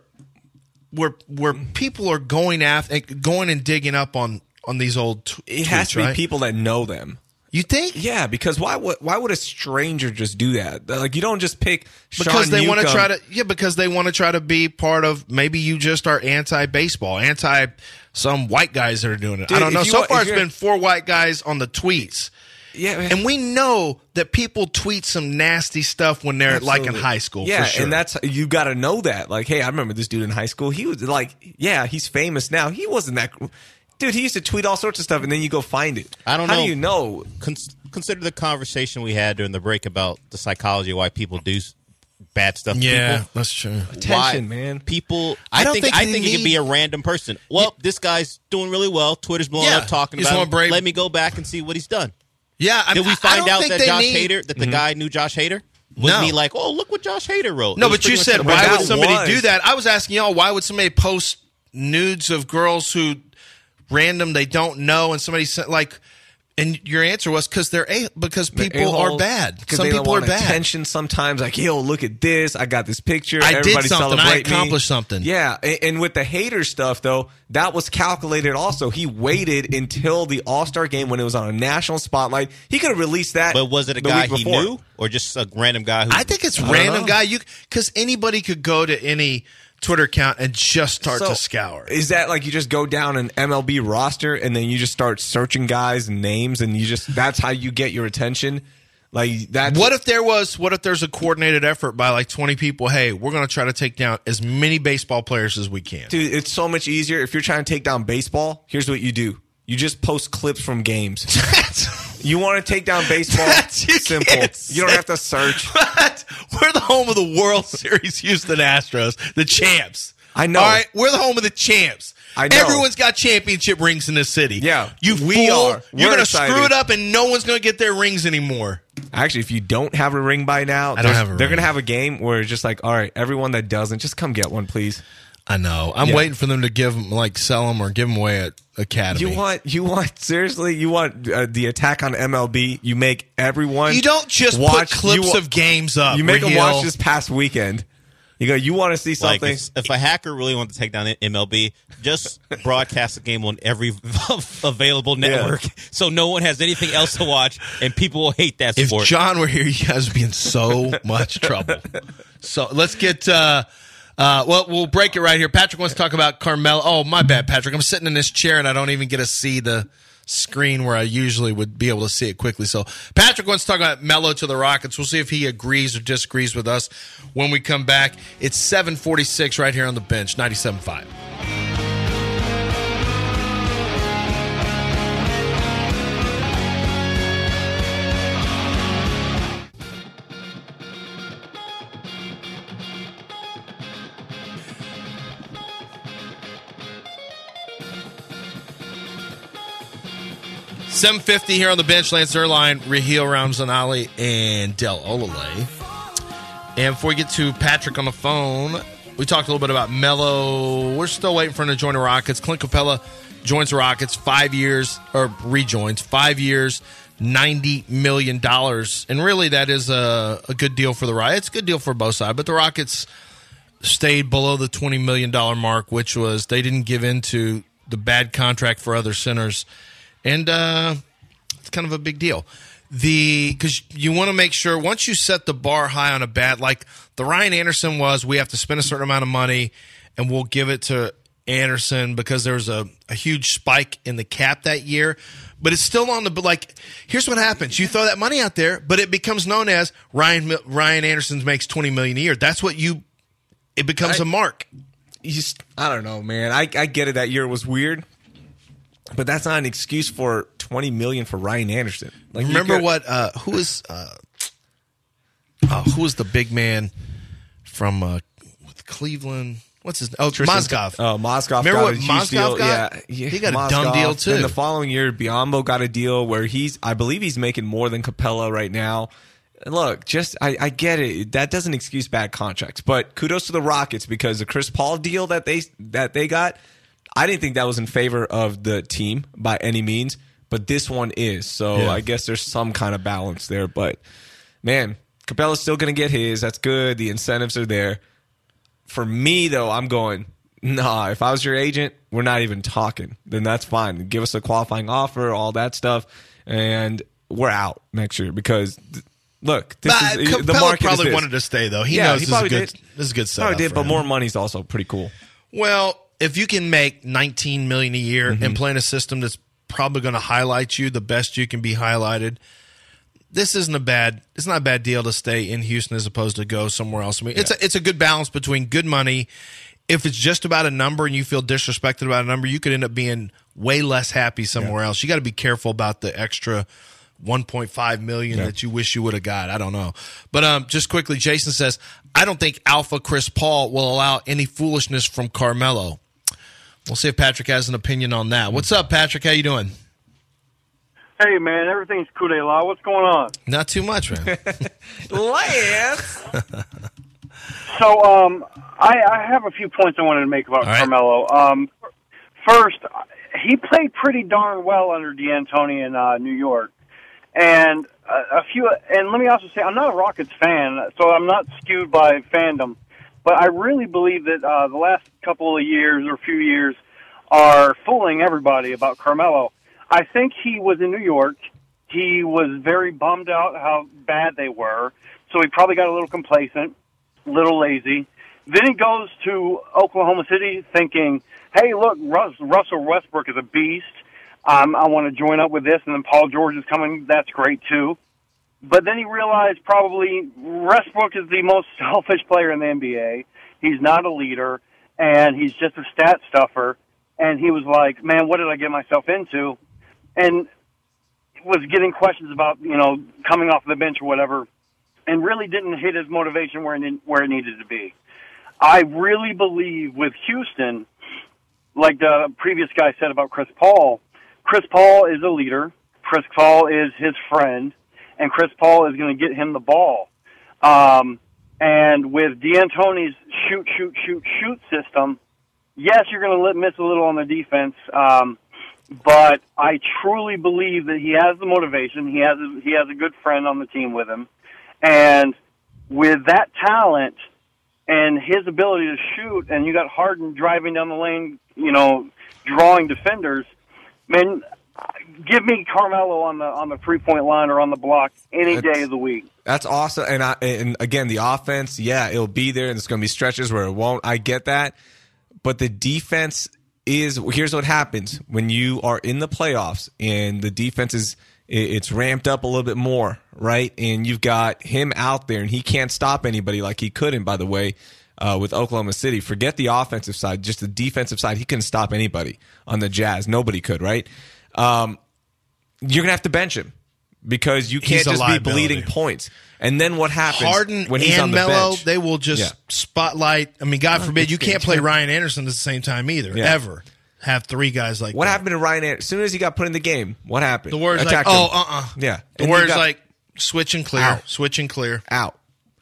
Speaker 3: people are going and digging up on these old tweets.
Speaker 4: It has to be people that know them.
Speaker 3: You think?
Speaker 4: Yeah, because why would a stranger just do that? Like, you don't just pick
Speaker 3: because
Speaker 4: Sean
Speaker 3: they
Speaker 4: Newcomb.
Speaker 3: want to try to because they want to try to be part of. Maybe you just are anti-baseball, anti some white guys that are doing it.
Speaker 4: Dude,
Speaker 3: I don't know. So far, it's been 4 white guys on the tweets.
Speaker 4: Yeah, man.
Speaker 3: And we know that people tweet some nasty stuff when they're like in high school.
Speaker 4: Yeah,
Speaker 3: for sure.
Speaker 4: And that's, you got to know that. Like, hey, I remember this dude in high school. He was like, yeah, he's famous now. He wasn't that. Dude, he used to tweet all sorts of stuff, and then you go find it.
Speaker 2: I don't know.
Speaker 4: How do you know?
Speaker 2: Consider the conversation we had during the break about the psychology of why people do bad stuff to people.
Speaker 3: That's true.
Speaker 4: Attention, man.
Speaker 2: People, I think it could be a random person. Well, this guy's doing really well. Twitter's blowing up talking about him. Let me go back and see what he's done.
Speaker 3: Yeah,
Speaker 2: did we find out that Josh Hader, that the guy knew Josh Hader? Wasn't he like, oh, look what Josh Hader wrote?
Speaker 3: No, but you said, why would somebody do that? I was asking y'all, why would somebody post nudes of girls who random they don't know, and somebody said like, and your answer was because people are bad. Some people are bad.
Speaker 4: Attention sometimes, like, yo, look at this. I got this picture.
Speaker 3: I
Speaker 4: Everybody
Speaker 3: did something. I accomplished something.
Speaker 4: Yeah, and with the hater stuff though, that was calculated. Also, he waited until the All-Star game when it was on a national spotlight. He could have released that.
Speaker 2: But was it a guy he knew, or just a random guy?
Speaker 3: I think it's random guy. Because anybody could go to any Twitter account and just start to scour.
Speaker 4: Is that like you just go down an MLB roster and then you just start searching guys and names and that's how you get your attention? Like that.
Speaker 3: What if there's a coordinated effort by like 20 people? Hey, we're going to try to take down as many baseball players as we can.
Speaker 4: Dude, it's so much easier. If you're trying to take down baseball, here's what you do. You just post clips from games. You want to take down baseball? Simple. You don't have to search.
Speaker 3: We're the home of the World Series Houston Astros, the champs.
Speaker 4: I know.
Speaker 3: All right, we're the home of the champs.
Speaker 4: I know.
Speaker 3: Everyone's got championship rings in this city.
Speaker 4: Yeah,
Speaker 3: we are. You're going to screw it up, and no one's going to get their rings anymore.
Speaker 4: Actually, if you don't have a ring by now, they're going to have a game where it's just like, all right, everyone that doesn't, just come get one, please.
Speaker 3: I know. I'm waiting for them to give them, like, sell them or give them away at Academy.
Speaker 4: You want the attack on MLB? You make everyone.
Speaker 3: You don't just put clips of games up.
Speaker 4: You make them watch this past weekend. You go. You want to see something?
Speaker 2: Like if a hacker really wanted to take down MLB, just broadcast the game on every available network, so no one has anything else to watch, and people will hate that sport.
Speaker 3: If John were here, you guys would be in so much trouble. So let's get. Well, we'll break it right here. Patrick wants to talk about Carmelo. Oh, my bad, Patrick. I'm sitting in this chair and I don't even get to see the screen where I usually would be able to see it quickly. So Patrick wants to talk about Melo to the Rockets. We'll see if he agrees or disagrees with us when we come back. It's 7:46 right here on the bench, 97.5. $7.50 here on the bench. Lance Zierlein, Raheel Ramzanali, and Del Olale. And before we get to Patrick on the phone, we talked a little bit about Melo. We're still waiting for him to join the Rockets. Clint Capella joins the Rockets 5 years, or rejoins 5 years, $90 million. And really, that is a good deal for the Rockets. It's a good deal for both sides, but the Rockets stayed below the $20 million mark, which was they didn't give in to the bad contract for other centers. And it's kind of a big deal. Because you want to make sure, once you set the bar high on a bat, like the Ryan Anderson was, we have to spend a certain amount of money, and we'll give it to Anderson because there was a huge spike in the cap that year. But it's still on the, like, here's what happens. You throw that money out there, but it becomes known as Ryan Anderson makes $20 million a year. That's what it becomes a mark.
Speaker 4: I don't know, man. I get it. That year was weird. But that's not an excuse for $20 million for Ryan Anderson.
Speaker 3: Like, remember who was the big man from Cleveland? What's his name? Oh, Mozgov.
Speaker 4: Oh, Mozgov.
Speaker 3: Remember what Mozgov got?
Speaker 4: Yeah,
Speaker 3: he got a dumb deal too.
Speaker 4: And the following year, Biyombo got a deal where I believe he's making more than Capella right now. Look, I get it. That doesn't excuse bad contracts. But kudos to the Rockets because the Chris Paul deal that they got, I didn't think that was in favor of the team by any means, but this one is. So yeah. I guess there's some kind of balance there. But, man, Capella's still going to get his. That's good. The incentives are there. For me, though, I'm going, nah, if I was your agent, we're not even talking. Then that's fine. Give us a qualifying offer, all that stuff, and we're out next year because look, the market
Speaker 3: probably wanted to stay, though. He knows this is a good setup.
Speaker 4: Probably did, but more money's also pretty cool.
Speaker 3: Well, if you can make $19 million a year and play in a system that's probably going to highlight you the best you can be highlighted, it's not a bad deal to stay in Houston as opposed to go somewhere else. I mean, it's a good balance between good money. If it's just about a number and you feel disrespected about a number, you could end up being way less happy somewhere else. You got to be careful about the extra $1.5 million that you wish you would have got. I don't know. But just quickly, Jason says, I don't think Alpha Chris Paul will allow any foolishness from Carmelo. We'll see if Patrick has an opinion on that. What's up, Patrick? How you doing?
Speaker 5: Hey, man, everything's coup de la. What's going on?
Speaker 3: Not too much, man.
Speaker 4: Lance!
Speaker 5: So, I have a few points I wanted to make about Carmelo. First, he played pretty darn well under D'Antoni in New York. And let me also say, I'm not a Rockets fan, so I'm not skewed by fandom. But I really believe that the last couple of years or few years are fooling everybody about Carmelo. I think he was in New York. He was very bummed out how bad they were, so he probably got a little complacent, a little lazy. Then he goes to Oklahoma City thinking, hey, look, Russell Westbrook is a beast. I want to join up with this, and then Paul George is coming. That's great, too. But then he realized probably Westbrook is the most selfish player in the NBA. He's not a leader, and he's just a stat stuffer. And he was like, man, what did I get myself into? And was getting questions about, coming off the bench or whatever, and really didn't hit his motivation where it needed to be. I really believe with Houston, like the previous guy said about Chris Paul is a leader. Chris Paul is his friend. And Chris Paul is going to get him the ball. And with D'Antoni's shoot system, yes, you're going to miss a little on the defense, but I truly believe that he has the motivation. He has a good friend on the team with him. And with that talent and his ability to shoot, and you got Harden driving down the lane, drawing defenders, man, give me Carmelo on the 3-point line or on the block any day of the week.
Speaker 4: That's awesome. And again, the offense, it'll be there, and there's going to be stretches where it won't. I get that. But the defense here's what happens when you are in the playoffs and the defense it's ramped up a little bit more, right? And you've got him out there and he can't stop anybody like he couldn't, by the way, with Oklahoma City. Forget the offensive side, just the defensive side. He couldn't stop anybody on the Jazz. Nobody could, right? You're going to have to bench him because you can't just be bleeding points. And then what happens
Speaker 3: Harden
Speaker 4: when he's
Speaker 3: and
Speaker 4: on the
Speaker 3: Melo,
Speaker 4: bench?
Speaker 3: they will just spotlight. I mean, God forbid, you can't play Ryan Anderson at the same time either, ever. Have three guys like
Speaker 4: what
Speaker 3: that.
Speaker 4: happened to Ryan Anderson? As soon as he got put in the game, what happened?
Speaker 3: The word's
Speaker 4: Attacked
Speaker 3: like,
Speaker 4: him. Yeah.
Speaker 3: The word's like, switch and clear, switch and clear.
Speaker 4: Out.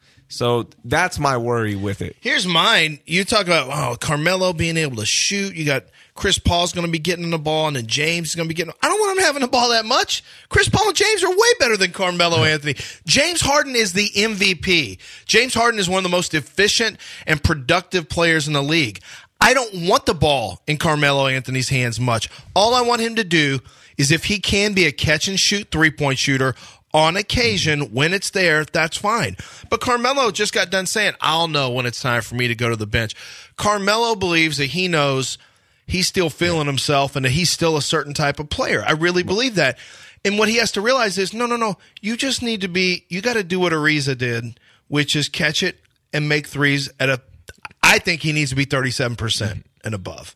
Speaker 4: So that's my worry with it.
Speaker 3: Here's mine. You talk about Carmelo being able to shoot. You got Chris Paul's going to be getting the ball, and then James is going to be getting. I don't want him having the ball that much. Chris Paul and James are way better than Carmelo Anthony. James Harden is the MVP. James Harden is one of the most efficient and productive players in the league. I don't want the ball in Carmelo Anthony's hands much. All I want him to do is if he can be a catch-and-shoot three-point shooter on occasion when it's there, that's fine. But Carmelo just got done saying, I'll know when it's time for me to go to the bench. Carmelo believes that he knows he's still feeling himself and that he's still a certain type of player. I really believe that. And what he has to realize is, no. You just need to be – you got to do what Ariza did, which is catch it and make threes at a – I think he needs to be 37% and above.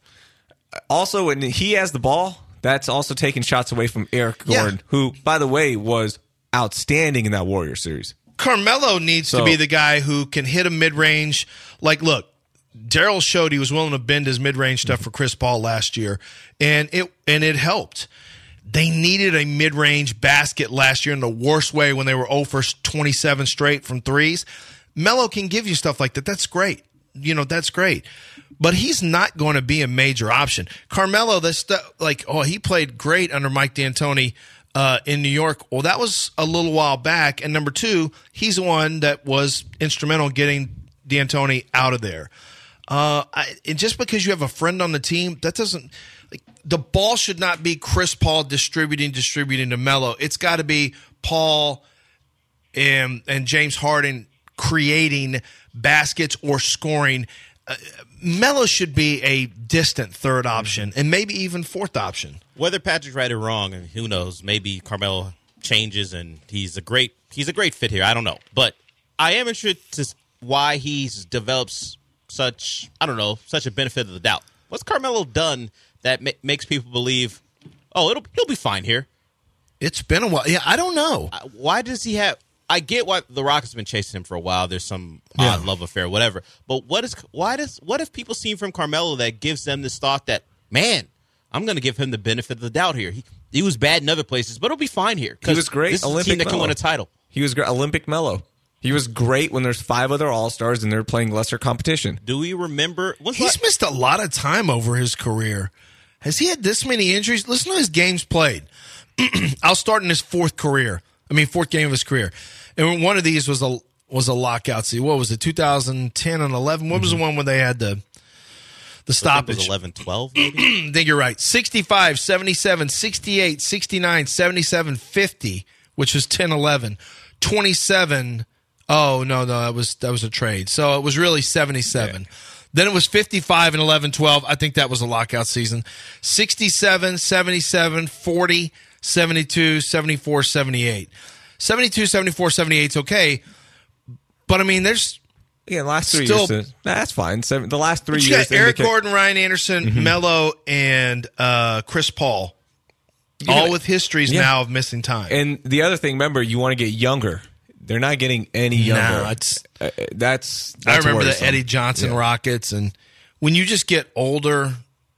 Speaker 4: Also, when he has the ball, that's also taking shots away from Eric Gordon, who, by the way, was outstanding in that Warrior series.
Speaker 3: Carmelo needs to be the guy who can hit a mid-range. Like, look, Daryl showed he was willing to bend his mid-range stuff for Chris Paul last year, and it helped. They needed a mid-range basket last year in the worst way when they were 0 for 27 straight from threes. Melo can give you stuff like that. That's great. That's great. But he's not going to be a major option. Carmelo, he played great under Mike D'Antoni in New York. Well, that was a little while back. And number two, he's the one that was instrumental in getting D'Antoni out of there. And just because you have a friend on the team, that doesn't the ball should not be Chris Paul distributing to Melo. It's got to be Paul and James Harden creating baskets or scoring. Melo should be a distant third option and maybe even fourth option.
Speaker 2: Whether Patrick's right or wrong, and who knows, maybe Carmelo changes and he's a great fit here. I don't know. But I am interested to why he's developed such a benefit of the doubt. What's Carmelo done that makes people believe, he'll be fine here?
Speaker 3: It's been a while. Yeah, I don't know.
Speaker 2: Why does he have... I get why the Rockets have been chasing him for a while. There's some odd love affair, whatever. But what if people see from Carmelo that gives them this thought that, man, I'm going to give him the benefit of the doubt here. He was bad in other places, but he'll be fine here.
Speaker 4: He was great.
Speaker 2: This is a team that can win a title.
Speaker 4: He was great. Olympic Melo. He was great when there's 5 other All-Stars and they're playing lesser competition.
Speaker 2: Do we remember?
Speaker 3: He's missed a lot of time over his career. Has he had this many injuries? Listen to his games played. I'll start in his fourth game of his career. And one of these was a lockout season. What was it, 2010 and 11? What was the one when they had the stoppage?
Speaker 2: It was 11-12, maybe?
Speaker 3: I think you're right. 65, 77, 68, 69, 77, 50, which was 10-11. 27, that was a trade. So it was really 77. Yeah. Then it was 55 and 11-12. I think that was a lockout season. 67, 77, 40, 72, 74, 78. 72, 74, 78 is okay. But, I mean, there's...
Speaker 4: Yeah, the last 3 years. That's fine. The last 3 years...
Speaker 3: You got Eric Gordon, Ryan Anderson, Melo, and Chris Paul. All with histories now of missing time.
Speaker 4: And the other thing, remember, you want to get younger. They're not getting any younger.
Speaker 3: No,
Speaker 4: that's
Speaker 3: I remember
Speaker 4: worrisome.
Speaker 3: the Eddie Johnson Rockets. And when you just get older...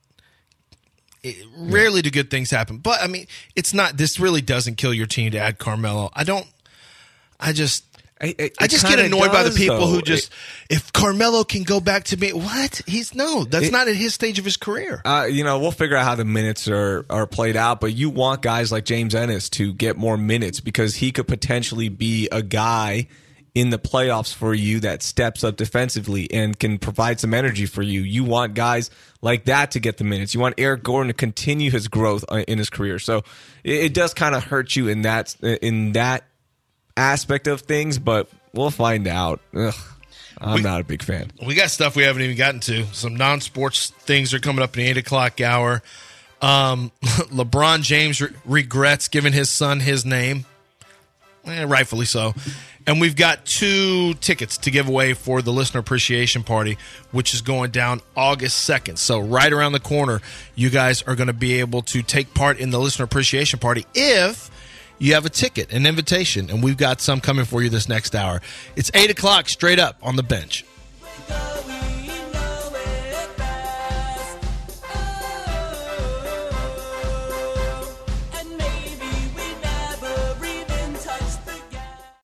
Speaker 3: Rarely do good things happen. But, I mean, it's not – this really doesn't kill your team to add Carmelo. I just get annoyed by the people who just – if Carmelo can go back to me – what? That's not at his stage of his career.
Speaker 4: We'll figure out how the minutes are played out. But you want guys like James Ennis to get more minutes because he could potentially be a guy – in the playoffs for you that steps up defensively and can provide some energy for you. You want guys like that to get the minutes. You want Eric Gordon to continue his growth in his career. So it does kind of hurt you in that aspect of things, but we'll find out. Ugh. I'm not a big fan.
Speaker 3: We got stuff we haven't even gotten to. Some non-sports things are coming up in the 8 o'clock hour. LeBron James regrets giving his son his name. Rightfully so. And we've got 2 tickets to give away for the Listener Appreciation Party, which is going down August 2nd. So right around the corner, you guys are going to be able to take part in the Listener Appreciation Party if you have a ticket, an invitation, and we've got some coming for you this next hour. It's 8 o'clock straight up on the bench.